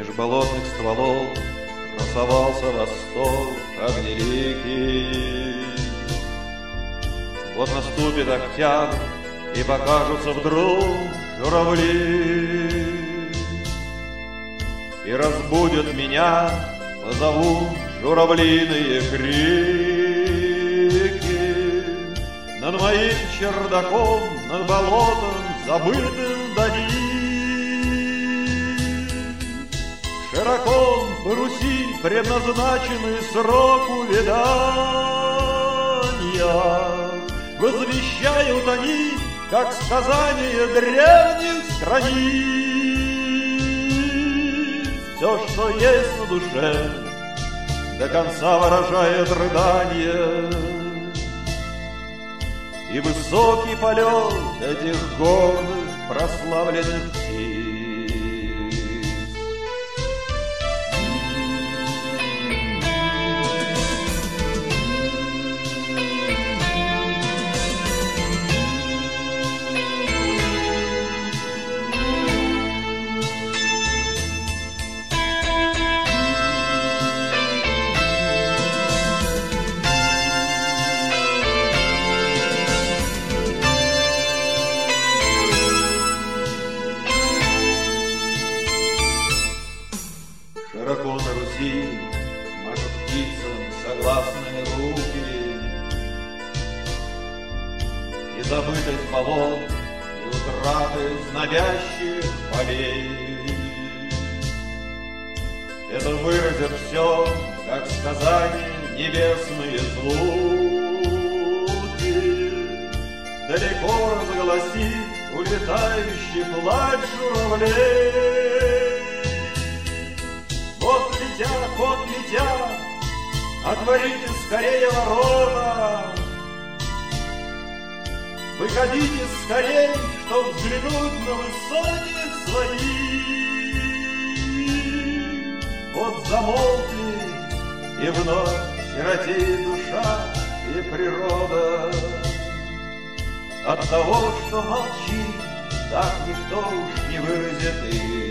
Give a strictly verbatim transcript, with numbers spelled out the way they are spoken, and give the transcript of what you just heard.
болотных стволов красовался восток огнеликий. Вот наступит октябрь, и покажутся вдруг журавли, и разбудят меня, позовут журавлиные крики. Над моим чердаком, над болотом, забытым до них, широко по Руси предназначенный срок увядания. Возвещают они, как сказания древних страниц. Все, что есть на душе, до конца выражает рыдание. И высокий полет этих горных прославленных птиц. Широко на Руси машут птицам согласные руки, и забытость болот, и утраты знобящих полей. Это выразят все, как сказания небесные звуки. Далеко разгласит улетающий плач журавлей. Вот летят, вот летят, отворите скорее ворота. Выходите скорей, чтоб взглянуть на высоких своих. Вот замолкли, и вновь сиротеет душа и природа. От того, что молчит, так никто уж не выразит их.